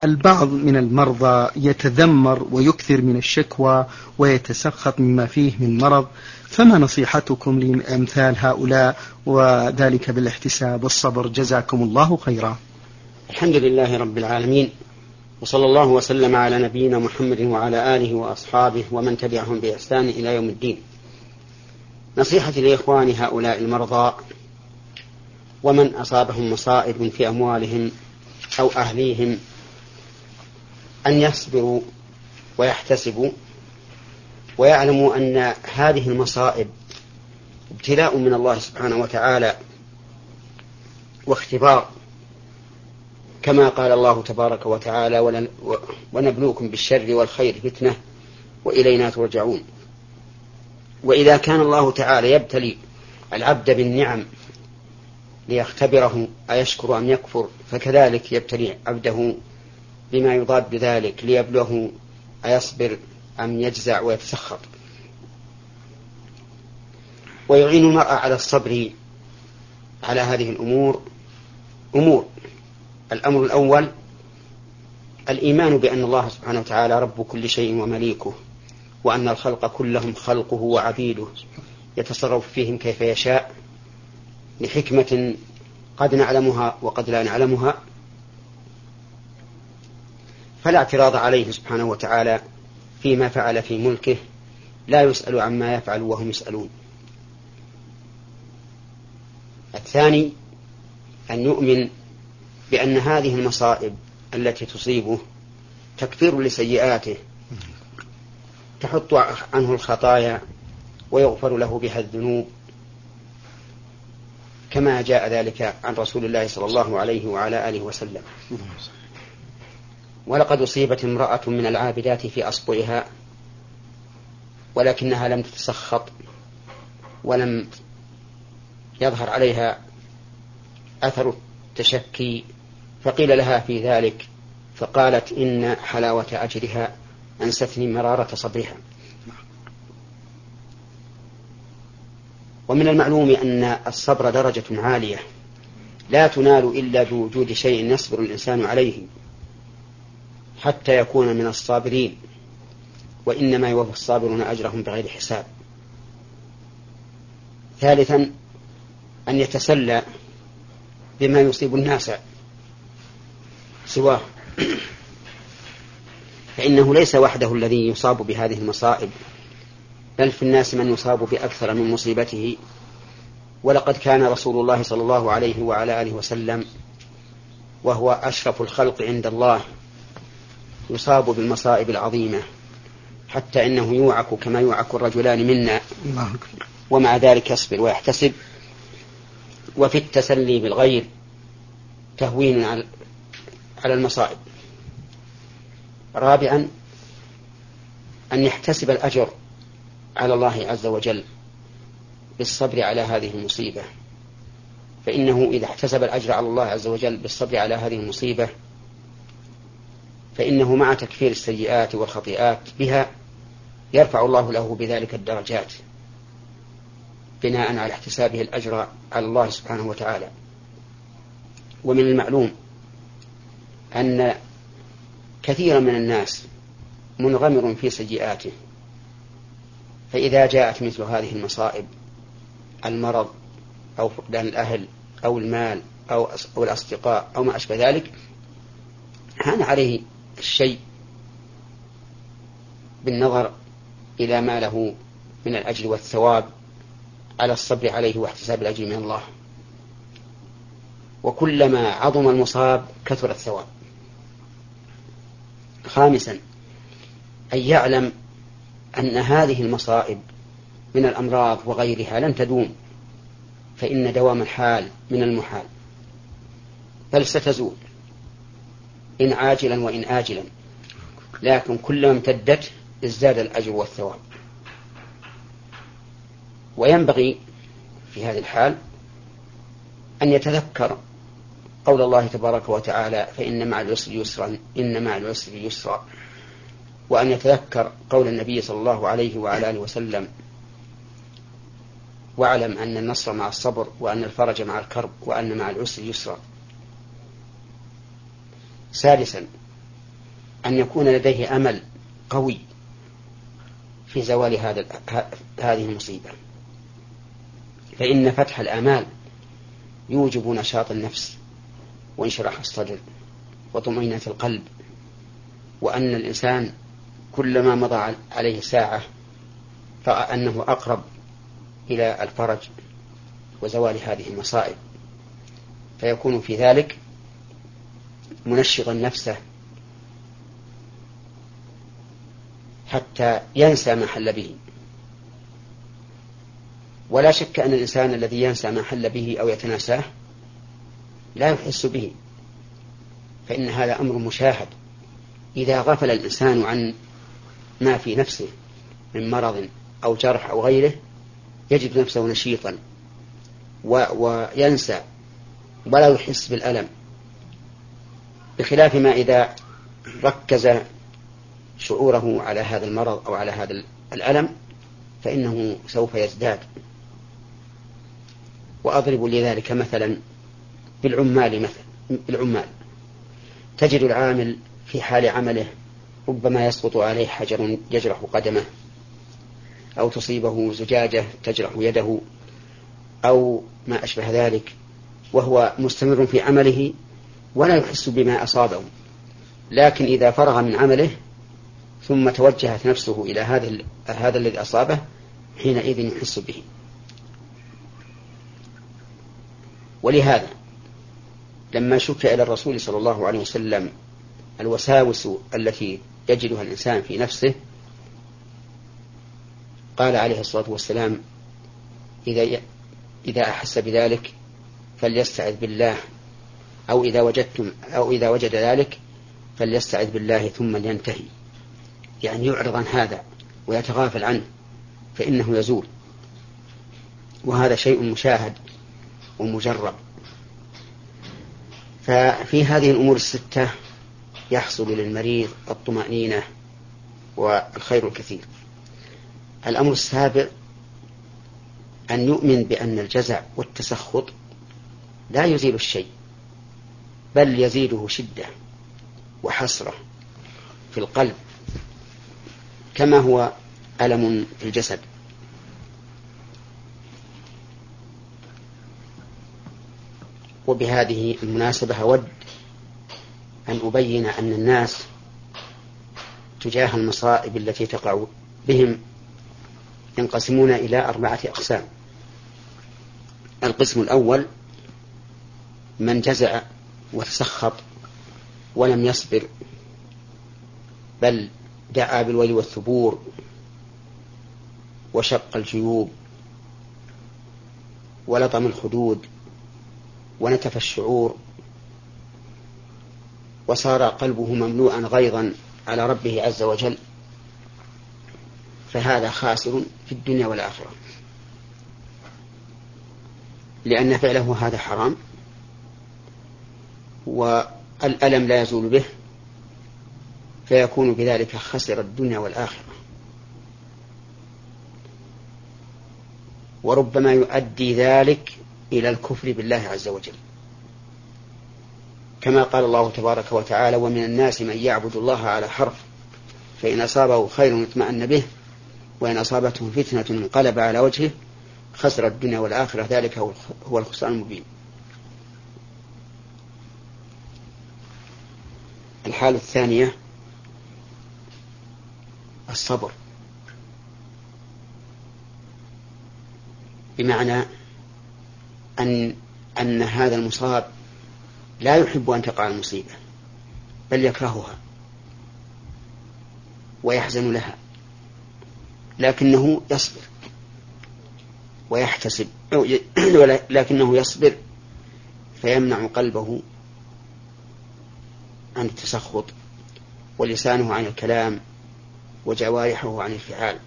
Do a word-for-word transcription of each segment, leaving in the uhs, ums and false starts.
البعض من المرضى يتذمر ويكثر من الشكوى ويتسخط مما فيه من مرض، فما نصيحتكم لأمثال هؤلاء وذلك بالاحتساب والصبر؟ جزاكم الله خيرا. الحمد لله رب العالمين، وصلى الله وسلم على نبينا محمد وعلى آله وأصحابه ومن تبعهم بإحسان إلى يوم الدين. نصيحتي لإخواني هؤلاء المرضى ومن أصابهم مصائب في أموالهم أو أهليهم أن يصبروا ويحتسبوا، ويعلموا أن هذه المصائب ابتلاء من الله سبحانه وتعالى واختبار، كما قال الله تبارك وتعالى: ونبلوكم بالشر والخير فتنة وإلينا ترجعون. وإذا كان الله تعالى يبتلي العبد بالنعم ليختبره أيشكر أم يكفر، فكذلك يبتلي عبده بما يضاد ذلك ليبلوه أيصبر أم يجزع ويتسخط. ويعين المرء على الصبر على هذه الأمور أمور: الأمر الأول الإيمان بأن الله سبحانه وتعالى رب كل شيء ومليكه، وأن الخلق كلهم خلقه وعبيده يتصرف فيهم كيف يشاء لحكمة قد نعلمها وقد لا نعلمها، فلا اعتراض عليه سبحانه وتعالى فيما فعل في ملكه، لا يسأل عما يفعل وهم يسألون. الثاني أن يؤمن بأن هذه المصائب التي تصيبه تكفير لسيئاته، تحط عنه الخطايا ويغفر له بها الذنوب، كما جاء ذلك عن رسول الله صلى الله عليه وعلى آله وسلم. ولقد أصيبت امرأة من العابدات في أصبعها ولكنها لم تتسخط ولم يظهر عليها أثر التشكي، فقيل لها في ذلك فقالت: إن حلاوة أجرها أنستني مرارة صبرها. ومن المعلوم أن الصبر درجة عالية لا تنال إلا بوجود شيء يصبر الإنسان عليه حتى يكون من الصابرين، وإنما يوفى الصابرون أجرهم بغير حساب. ثالثا أن يتسلى بما يصيب الناس سواه، فإنه ليس وحده الذي يصاب بهذه المصائب، بل في الناس من يصاب بأكثر من مصيبته. ولقد كان رسول الله صلى الله عليه وعلى آله وسلم وهو أشرف الخلق عند الله يصاب بالمصائب العظيمة، حتى إنه يوعك كما يوعك الرجلان منا، ومع ذلك يصبر ويحتسب. وفي التسلي بالغير تهوين على المصائب. رابعا أن يحتسب الأجر على الله عز وجل بالصبر على هذه المصيبة، فإنه إذا احتسب الأجر على الله عز وجل بالصبر على هذه المصيبة فإنه مع تكفير السيئات والخطيئات بها يرفع الله له بذلك الدرجات بناء على احتسابه الأجر على الله سبحانه وتعالى. ومن المعلوم أن كثيرا من الناس منغمر في سيئاته، فإذا جاءت مثل هذه المصائب، المرض أو فقدان الأهل أو المال أو الأصدقاء أو ما أشبه ذلك، هان عليه الشيء بالنظر إلى ما له من الأجر والثواب على الصبر عليه واحتساب الأجر من الله، وكلما عظم المصاب كثر الثواب. خامسا أن يعلم أن هذه المصائب من الأمراض وغيرها لن تدوم، فإن دوام الحال من المحال، بل ستزول إن عاجلا وإن آجلا، لكن كلما امتدت ازداد الأجر والثواب. وينبغي في هذه الحال أن يتذكر قول الله تبارك وتعالى: فإن مع العسر يسرا إن مع العسر يسرا، وأن يتذكر قول النبي صلى الله عليه وعلى آله وسلم: واعلم أن النصر مع الصبر وأن الفرج مع الكرب وأن مع العسر يسرا. سادسا أن يكون لديه أمل قوي في زوال هذا هذه المصيبة، فإن فتح الآمال يوجب نشاط النفس وانشراح الصدر وطمأنينة القلب، وأن الإنسان كلما مضى عليه ساعة فرأى أنه أقرب إلى الفرج وزوال هذه المصائب، فيكون في ذلك منشطا نفسه حتى ينسى ما حل به. ولا شك أن الإنسان الذي ينسى ما حل به أو يتناساه لا يحس به، فإن هذا أمر مشاهد. إذا غفل الإنسان عن ما في نفسه من مرض أو جرح أو غيره يجد نفسه نشيطا وينسى ولا يحس بالألم، بخلاف ما إذا ركز شعوره على هذا المرض أو على هذا الألم فإنه سوف يزداد. وأضرب لذلك مثلا بالعمال مثلا بالعمال تجد العامل في حال عمله ربما يسقط عليه حجر يجرح قدمه، أو تصيبه زجاجة تجرح يده، أو ما أشبه ذلك، وهو مستمر في عمله ولا يحس بما أصابه. لكن إذا فرغ من عمله ثم توجهت نفسه إلى هذا هذا الذي أصابه حينئذ يحس به. ولهذا لما شكى إلى الرسول صلى الله عليه وسلم الوساوس التي يجدها الإنسان في نفسه قال عليه الصلاة والسلام: إذا إذا أحس بذلك فليستعذ بالله، أو إذا وجدتم أو إذا وجد ذلك فليستعذ بالله ثم لينتهي، يعني يعرض عن هذا ويتغافل عنه فإنه يزول. وهذا شيء مشاهد ومجرب. ففي هذه الأمور الستة يحصل للمريض الطمأنينة والخير الكثير. الأمر السابع أن يؤمن بأن الجزع والتسخط لا يزيل الشيء، بل يزيده شدة وحسرة في القلب كما هو ألم في الجسد. وبهذه المناسبة أود أن أبين أن الناس تجاه المصائب التي تقع بهم ينقسمون إلى أربعة أقسام. القسم الأول من جزع وتسخط ولم يصبر، بل دعا بالويل والثبور وشق الجيوب ولطم الخدود ونتف الشعور وصار قلبه مملوءا غيظا على ربه عز وجل، فهذا خاسر في الدنيا والآخرة، لأن فعله هذا حرام والألم لا يزول به، فيكون بذلك خسر الدنيا والآخرة. وربما يؤدي ذلك إلى الكفر بالله عز وجل، كما قال الله تبارك وتعالى: ومن الناس من يعبد الله على حرف فإن أصابه خير اطمأن به وإن أصابته فتنة انقلب على وجهه خسر الدنيا والآخرة ذلك هو الخسران المبين. الحالة الثانية الصبر، بمعنى أن أن هذا المصاب لا يحب أن تقع المصيبة بل يكرهها ويحزن لها، لكنه يصبر ويحتسب، لكنه يصبر فيمنع قلبه عن التسخط ولسانه عن الكلام وجوارحه عن الفعال،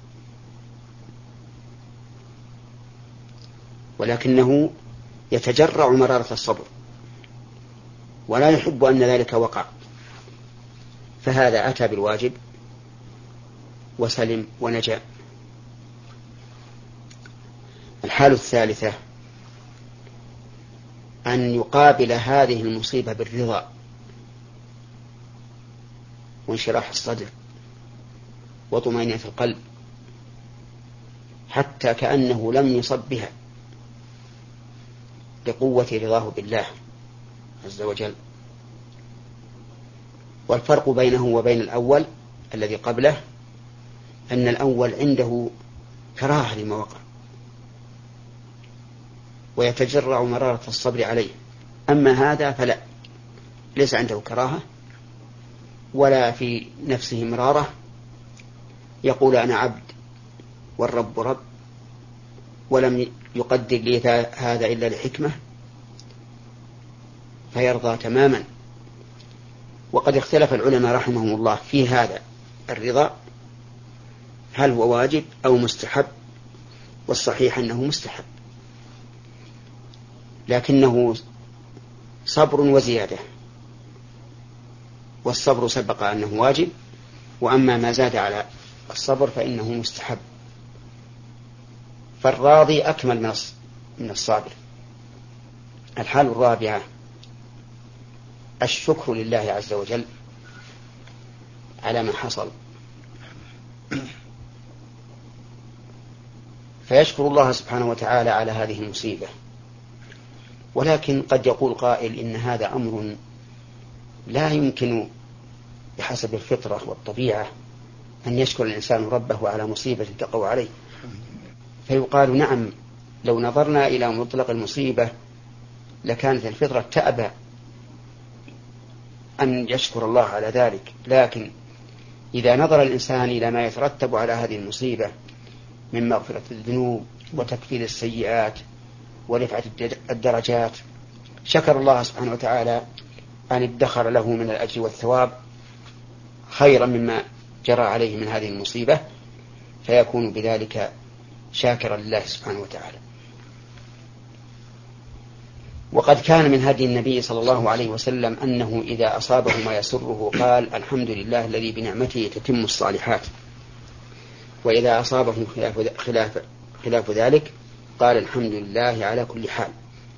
ولكنه يتجرع مرارة الصبر ولا يحب أن ذلك وقع، فهذا أتى بالواجب وسلم ونجا. الحالة الثالثة أن يقابل هذه المصيبة بالرضا وانشراح الصدر وطمأنينة القلب، حتى كأنه لم يصب بها لقوة رضاه بالله عز وجل. والفرق بينه وبين الأول الذي قبله أن الأول عنده كراهة لما وقع ويتجرع مرارة الصبر عليه، أما هذا فلا، ليس عنده كراهة ولا في نفسه مرارة، يقول أنا عبد والرب رب، ولم يقدر لي هذا إلا لحكمة، فيرضى تماما. وقد اختلف العلماء رحمهم الله في هذا الرضا، هل هو واجب أو مستحب؟ والصحيح أنه مستحب، لكنه صبر وزيادة، والصبر سبق أنه واجب، وأما ما زاد على الصبر فإنه مستحب. فالراضي أكمل من الصابر. الحال الرابعة الشكر لله عز وجل على ما حصل، فيشكر الله سبحانه وتعالى على هذه المصيبة. ولكن قد يقول قائل إن هذا أمر لا يمكن بحسب الفطرة والطبيعة أن يشكر الإنسان ربه على مصيبة تقع عليه، فيقال نعم، لو نظرنا إلى مطلق المصيبة لكانت الفطرة تأبى أن يشكر الله على ذلك، لكن إذا نظر الإنسان إلى ما يترتب على هذه المصيبة من مغفرة الذنوب وتكفير السيئات ورفعة الدرجات، شكر الله سبحانه وتعالى أن ادخر له من الأجر والثواب خيرا مما جرى عليه من هذه المصيبة، فيكون بذلك شاكرا لله سبحانه وتعالى. وقد كان من هدي النبي صلى الله عليه وسلم أنه إذا أصابه ما يسره قال الحمد لله الذي بنعمته تتم الصالحات، وإذا أصابه خلاف, خلاف, خلاف ذلك قال الحمد لله على كل حال.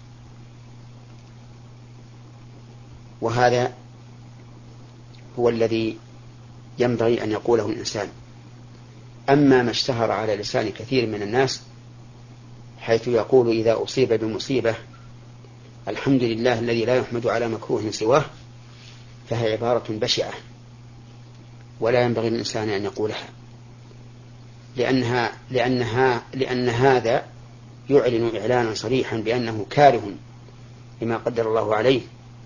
وهذا هو الذي ينبغي أن يقوله الإنسان. أما ما اشتهر على لسان كثير من الناس حيث يقول إذا أصيب بمصيبة الحمد لله الذي لا يحمد على مكروه سواه، فهي عبارة بشعة ولا ينبغي للإنسان أن يقولها، لأنها لأنها لأن هذا يعلن إعلانا صريحا بأنه كاره لما قدر الله عليه،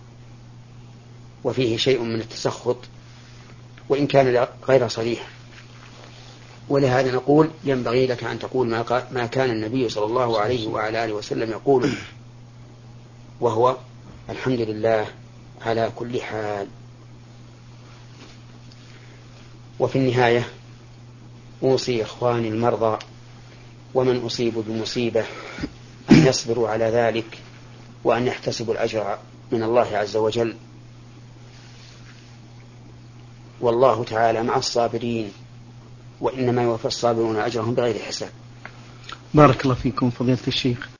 وفيه شيء من التسخط وإن كان غير صريح. ولهذا نقول ينبغي لك أن تقول ما كان النبي صلى الله عليه وعلى آله وسلم يقول، وهو الحمد لله على كل حال. وفي النهاية أوصي إخواني المرضى ومن أصيبوا بمصيبة أن يصبروا على ذلك وأن يحتسبوا الأجر من الله عز وجل، والله تعالى مع الصابرين، وإنما يوفى الصابرون أجرهم بغير حساب. بارك الله فيكم فضيلة الشيخ.